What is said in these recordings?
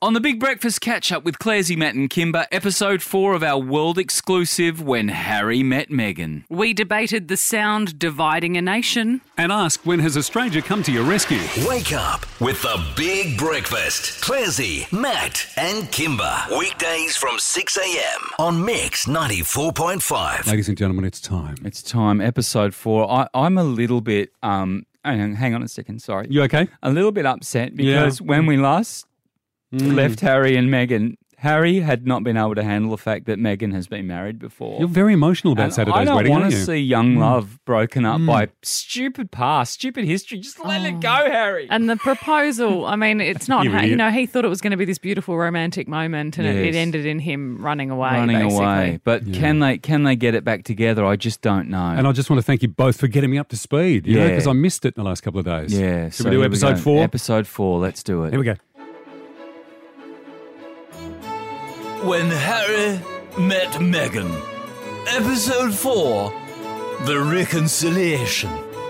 On the Big Breakfast Catch-Up with Clarsey, Matt and Kimber, episode 4 of our world exclusive When Harry Met Meghan. We debated the sound dividing a nation. And ask, when has a stranger come to your rescue? Wake up with the Big Breakfast. Clarsey, Matt and Kimber. Weekdays from 6 a.m. on Mix 94.5. Ladies and gentlemen, it's time. It's time, episode 4. I'm a little bit, hang on a second, sorry. You okay? A little bit upset because when we last left Harry and Meghan, Harry had not been able to handle the fact that Meghan has been married before. You're very emotional about And Saturday's I don't wedding, want aren't to you? see young love broken up by stupid past, stupid history. Just let it go, Harry. And the proposal, I mean, it's not, You idiot. he thought it was going to be this beautiful romantic moment and it Yes. ended in him running away, Running basically. away. But can they get it back together? I just don't know. And I just want to thank you both for getting me up to speed, Yeah. because I missed it in the last couple of days. Yeah. Should we do episode 4? Episode 4. Let's do it. Here we go. When Harry Met Meghan. Episode 4. The Reconciliation.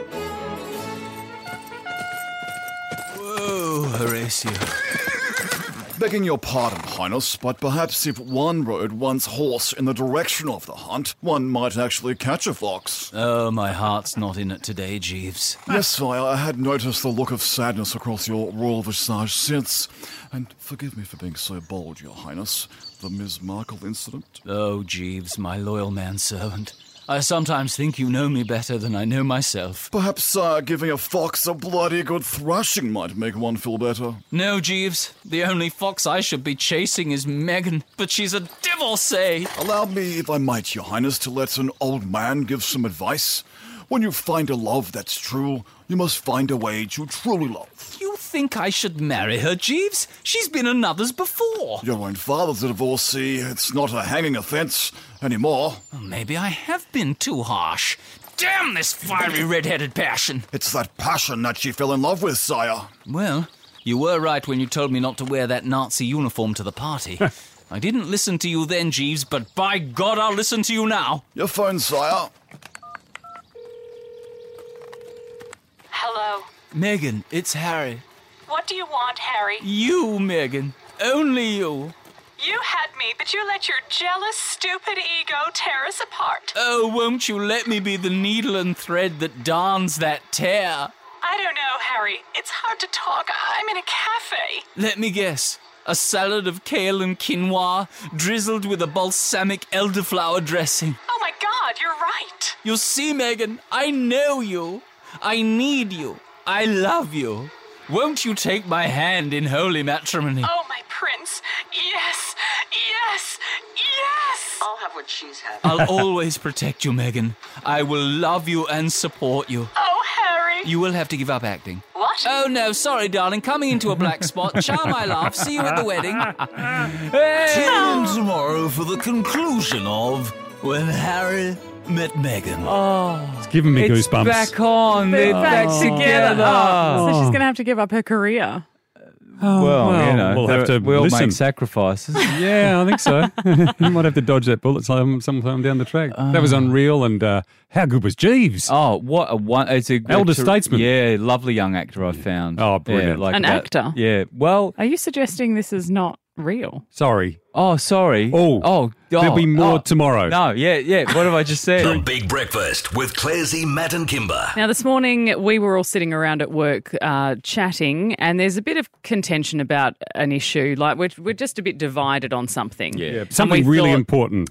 Whoa, Horatio. Begging your pardon, Highness, but perhaps if one rode one's horse in the direction of the hunt, one might actually catch a fox. Oh, my heart's not in it today, Jeeves. Yes, sire, I had noticed the look of sadness across your royal visage since, and forgive me for being so bold, your Highness, the Ms. Markle incident. Oh, Jeeves, my loyal manservant. I sometimes think you know me better than I know myself. Perhaps, sire, giving a fox a bloody good thrashing might make one feel better. No, Jeeves. The only fox I should be chasing is Meghan, but she's a divorcee. Allow me, if I might, your Highness, to let an old man give some advice. When you find a love that's true, you must find a way to truly love. You think I should marry her, Jeeves? She's been another's before. Your own father's a divorcee. It's not a hanging offence anymore. Well, maybe I have been too harsh. Damn this fiery red-headed passion. It's that passion that she fell in love with, sire. Well, you were right when you told me not to wear that Nazi uniform to the party. I didn't listen to you then, Jeeves, but by God, I'll listen to you now. Your phone, sire. Hello. Meghan, it's Harry. What do you want, Harry? You, Meghan. Only you. You had me, but you let your jealous, stupid ego tear us apart. Oh, won't you let me be the needle and thread that darns that tear? I don't know, Harry. It's hard to talk. I'm in a cafe. Let me guess. A salad of kale and quinoa, drizzled with a balsamic elderflower dressing. Oh my God, you're right. You see, Meghan, I know you. I need you. I love you. Won't you take my hand in holy matrimony? Oh, my prince. Yes, yes, yes. I'll have what she's having. I'll always protect you, Meghan. I will love you and support you. Oh, Harry. You will have to give up acting. What? Oh, no, sorry, darling. Coming into a black spot. Ciao, my love. See you at the wedding. Hey. Tune in tomorrow for the conclusion of When Harry Met Meghan. It's giving me goosebumps. Back on. They're back together. Oh. So she's going to have to give up her career. Well, you know, we'll have to we all listen. make sacrifices. Yeah, I think so. You might have to dodge that bullet sometime down the track. That was unreal, and how good was Jeeves? Oh, what a one! It's a Elder statesman. Yeah, lovely young actor I found. Oh, brilliant. Yeah, An actor? Yeah. Well. Are you suggesting this is not real? Sorry. Oh, sorry. Oh, there'll be more tomorrow. No, yeah. What have I just The said? Big Breakfast with Clarsey, Matt and Kimber. Now, this morning we were all sitting around at work chatting, and there's a bit of contention about an issue. Like, we're just a bit divided on something. Yeah, something And we really thought important.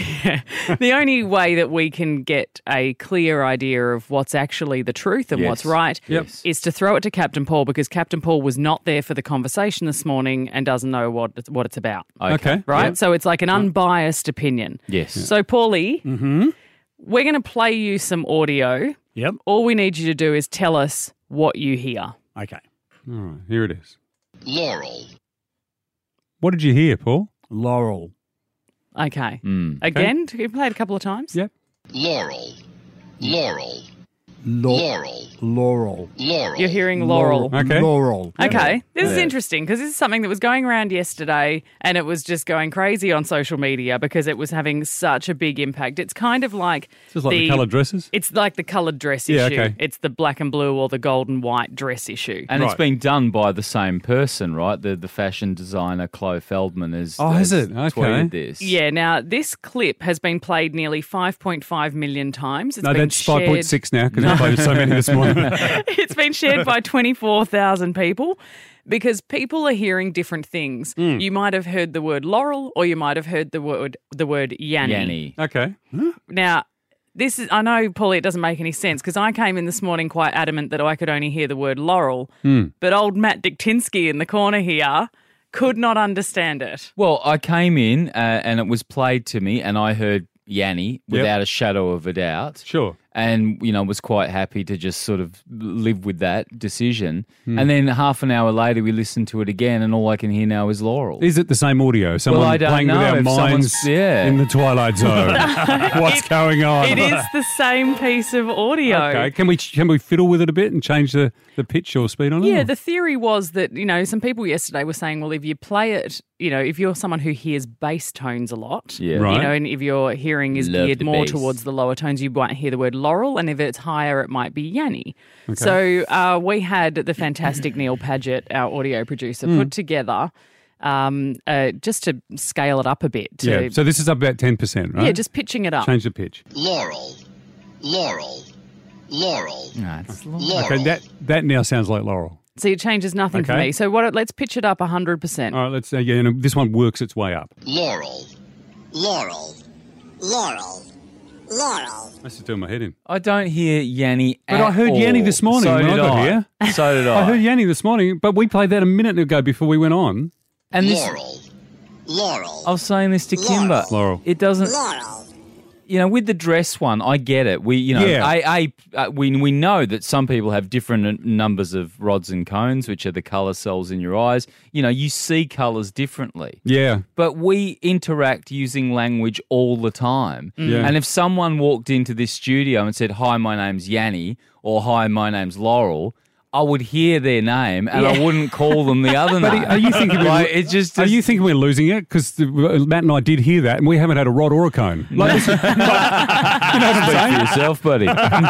the only way that we can get a clear idea of what's actually the truth and Yes. what's right Yep. is to throw it to Captain Paul, because Captain Paul was not there for the conversation this morning and doesn't know what it's about. Okay. Right? Yep. So it's like an unbiased opinion. Yes. So, Paulie, we're going to play you some audio. Yep. All we need you to do is tell us what you hear. Okay. All right, here it is. Laurel. What did you hear, Paul? Laurel. Okay. Again, you play it a couple of times? Yep. Laurel. Laurel. Laurel. Laurel. Laurel. You're hearing Laurel. Okay. Laurel. Okay, this is interesting because this is something that was going around yesterday and it was just going crazy on social media because it was having such a big impact. It's kind of like Just like the coloured dresses? It's like the coloured dress Yeah, issue. okay. It's the black and blue or the gold and white dress issue. And it's Right. been done by the same person, right? The fashion designer Chloe Feldman has has it? Okay. tweeted this. Yeah, now this clip has been played nearly 5.5 million times. It's No, been that's shared- 5.6 now because I played so many this morning. It's been shared by 24,000 people because people are hearing different things. You might have heard the word Laurel or you might have heard the word Yanni. Yanni. Okay. Now, this is, I know, Paulie, it doesn't make any sense because I came in this morning quite adamant that I could only hear the word Laurel, but old Matt Diktinsky in the corner here could not understand it. Well, I came in and it was played to me and I heard Yanni without a shadow of a doubt. Sure. And, was quite happy to just sort of live with that decision. And then half an hour later, we listened to it again and all I can hear now is Laurel. Is it the same audio? Someone I don't playing know with our if minds someone's- yeah. in the Twilight Zone. What's going on? It is the same piece of audio. Okay. Can we fiddle with it a bit and change the pitch or speed on it? Yeah, the theory was that, some people yesterday were saying, well, if you play it, if you're someone who hears bass tones a lot, Yeah. Right. and if your hearing is Love geared the more bass. towards the lower tones, you might hear the word Laurel, and if it's higher, it might be Yanni. So we had the fantastic Neil Paget, our audio producer, put together just to scale it up a bit. Yeah. So this is up about 10%, right? Yeah, just pitching it up. Change the pitch. Laurel. Laurel. Laurel. No, it's Laurel. Okay, that now sounds like Laurel. So it changes nothing for Okay. me. So let's pitch it up 100%. All right, let's this one works its way up. Laurel. Laurel. Laurel. Laurel. Let's just do my head in. I don't hear Yanni But I heard Yanni this morning So when did I got here. So did I. I heard Yanni this morning, but we played that a minute ago before we went on. And this, Laurel. Laurel. I was saying this to Kimber. Laurel. It doesn't... Laurel. with the dress one, I get it. We, we know that some people have different numbers of rods and cones, which are the colour cells in your eyes. You see colours differently. Yeah. But we interact using language all the time. Yeah. And if someone walked into this studio and said, "Hi, my name's Yanni," or "Hi, my name's Laurel," I would hear their name and I wouldn't call them the other name. Are you thinking Are you thinking we're losing it? Because Matt and I did hear that, and we haven't had a rod or a cone. Like, Speak for yourself, buddy.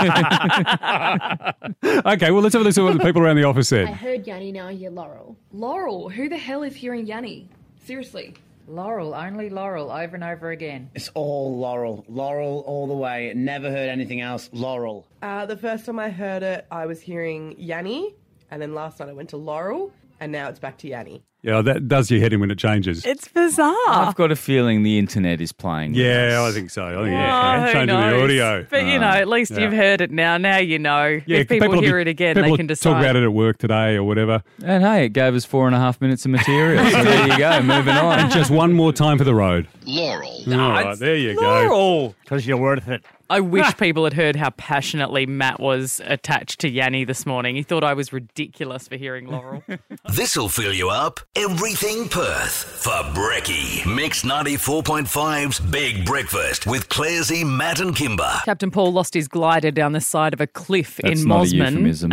okay, well, let's have a listen to what the people around the office I said. heard Yanni, now I hear Laurel. Laurel? Who the hell is hearing Yanni? Seriously. Laurel, only Laurel, over and over again. It's all Laurel. Laurel all the way. Never heard anything else. Laurel. The first time I heard it, I was hearing Yanni, and then last night I went to Laurel, and now it's back to Yanni. Yeah, that does your head in when it changes. It's bizarre. I've got a feeling the internet is playing. with Yeah, us. I think so. I think Who changing the knows? audio. But, at least you've heard it now. Now you know. Yeah, if people hear it again, they can decide. Talk about it at work today or whatever. And hey, it gave us 4.5 minutes of material. So there you go, moving on. And just one more time for the road. Laurel. All right, there you go. Laurel. Because you're worth it. I wish people had heard how passionately Matt was attached to Yanni this morning. He thought I was ridiculous for hearing Laurel. This'll fill you up. Everything Perth for Brekkie. Mix 94.5's Big Breakfast with Clarsey, Matt and Kimber. Captain Paul lost his glider down the side of a cliff That's in not a Mosman. euphemism.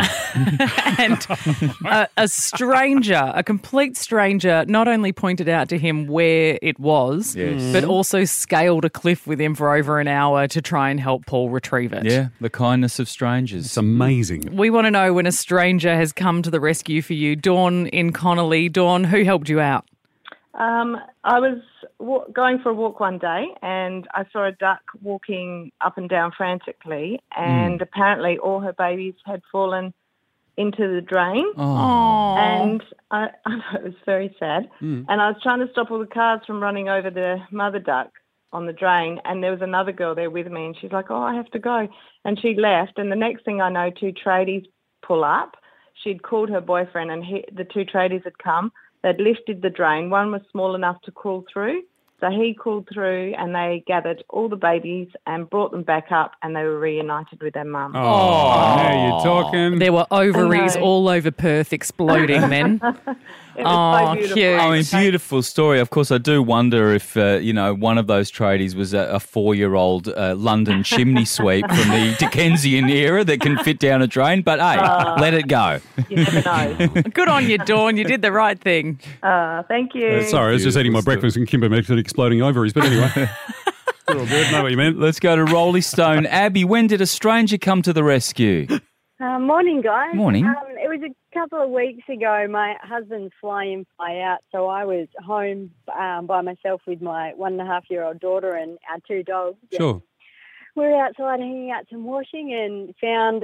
And a stranger, a complete stranger, not only pointed out to him where it was, Yes. but also scaled a cliff with him for over an hour to try and help Paul retrieve it. Yeah, the kindness of strangers. It's amazing. We want to know when a stranger has come to the rescue for you. Dawn in Connolly. Dawn, who helped you out? I was going for a walk one day and I saw a duck walking up and down frantically, and apparently all her babies had fallen into the drain. Oh. And I thought it was very sad. And I was trying to stop all the cars from running over the mother duck on the drain, and there was another girl there with me, and she's like, "Oh, I have to go." And she left, and the next thing I know, two tradies pull up. She'd called her boyfriend, and the two tradies had come. They'd lifted the drain. One was small enough to crawl through, So he called through and they gathered all the babies and brought them back up and they were reunited with their mum. Oh, now you're talking. There were ovaries all over Perth exploding then. It was so beautiful. Cute. I mean, beautiful story. Of course, I do wonder if, one of those tradies was a 4-year-old London chimney sweep from the Dickensian era that can fit down a drain. But, hey, let it go. You never know. Good on you, Dawn. You did the right thing. Thank you. Sorry, I was just eating my breakfast and Kimber mentioned exploding ovaries. But anyway, we're all good. Know what you meant. Let's go to Rolly Stone. Abby, when did a stranger come to the rescue? Morning, guys. Morning. It was a couple of weeks ago. My husband's fly-in, fly-out, so I was home by myself with my 1.5-year-old daughter and our 2 dogs. Sure. We were outside hanging out some washing and found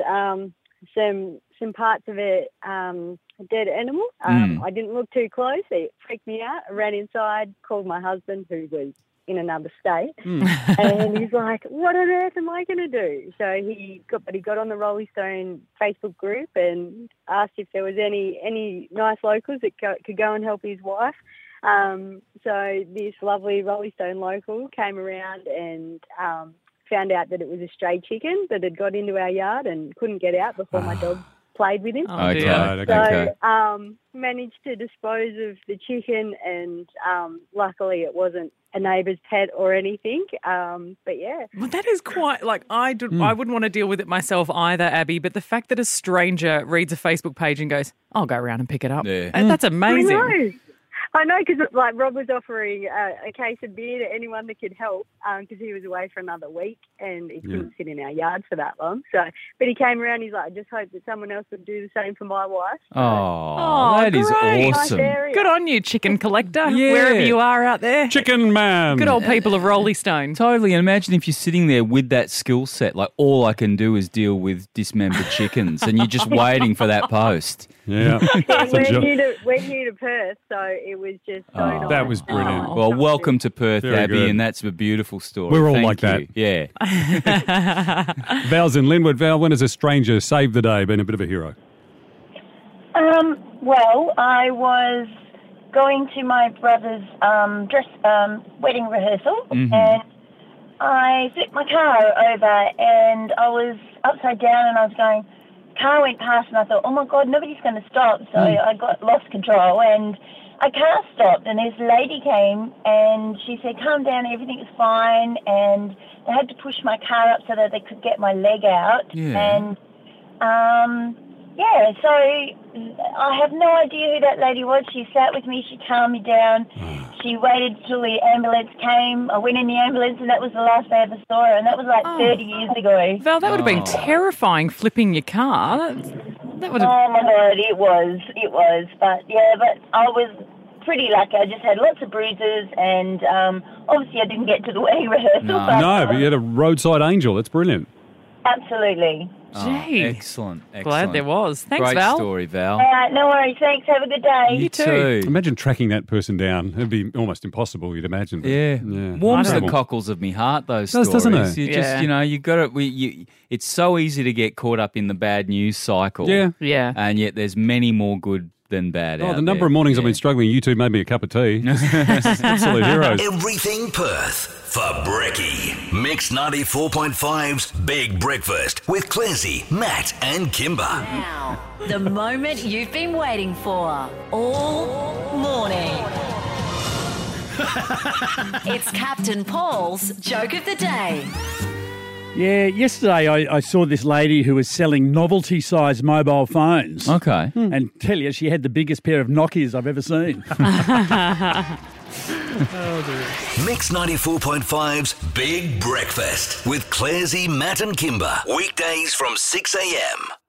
some parts of a dead animal. I didn't look too close. It freaked me out. I ran inside, called my husband, who was in another state, and he's like, what on earth am I going to do? So he got on the Rolling Stone Facebook group and asked if there was any nice locals that could go and help his wife. So this lovely Rolling Stone local came around and found out that it was a stray chicken that had got into our yard and couldn't get out before my dog played with him. Okay. So managed to dispose of the chicken and luckily it wasn't a neighbour's pet or anything. But yeah. Well, that is quite, I wouldn't want to deal with it myself either, Abby, but the fact that a stranger reads a Facebook page and goes, I'll go around and pick it up. Yeah. That's amazing. I know, because Rob was offering a case of beer to anyone that could help because he was away for another week and he couldn't sit in our yard for that long. But he came around, he's like, I just hope that someone else would do the same for my wife. That is great. awesome. Good on you, chicken collector, wherever you are out there. Chicken man. Good old people of Rolly Stone. Totally. And imagine if you're sitting there with that skill set, like all I can do is deal with dismembered chickens and you're just waiting for that post. Yeah. We're new to Perth, so it was just so nice. That was brilliant. Well, welcome to Perth, Very Abby, good. and that's a beautiful story. We're all Thank like that. you. Yeah. Val's in Linwood. Val, when has a stranger saved the day, been a bit of a hero? Well, I was going to my brother's wedding rehearsal, and I flipped my car over, and I was upside down, and I was going. Car went past, and I thought, oh my God, nobody's going to stop. So I lost control, and a car stopped, and this lady came, and she said, calm down, everything's fine, and they had to push my car up so that they could get my leg out, and so I have no idea who that lady was. She sat with me, she calmed me down, she waited till the ambulance came, I went in the ambulance, and that was the last I ever saw her, and that was like 30 years ago. Val, that would have been terrifying, flipping your car. That would have... Oh my God, it was, but I was pretty lucky. I just had lots of bruises, and obviously I didn't get to the wedding rehearsal. But you had a roadside angel. That's brilliant. Absolutely. Gee. Excellent. Glad there was. Thanks, Great Val. story, Val. All right, no worries. Thanks. Have a good day. You too. Imagine tracking that person down. It'd be almost impossible, you'd imagine. But, Warms the cockles of me heart, those stories. Doesn't it? You just, you got it. It's so easy to get caught up in the bad news cycle. Yeah. And yet there's many more good than bad out the number there. of mornings I've been struggling, you two made me a cup of tea. Absolute heroes. Everything Perth for Brekkie. Mix 94.5's Big Breakfast with Clazy, Matt and Kimber. Now, the moment you've been waiting for all morning. It's Captain Paul's Joke of the Day. Yeah, yesterday I saw this lady who was selling novelty-sized mobile phones. Okay. And tell you, she had the biggest pair of Nokias I've ever seen. Mix 94.5's Big Breakfast with Clazy, Matt and Kimber. Weekdays from 6 a.m.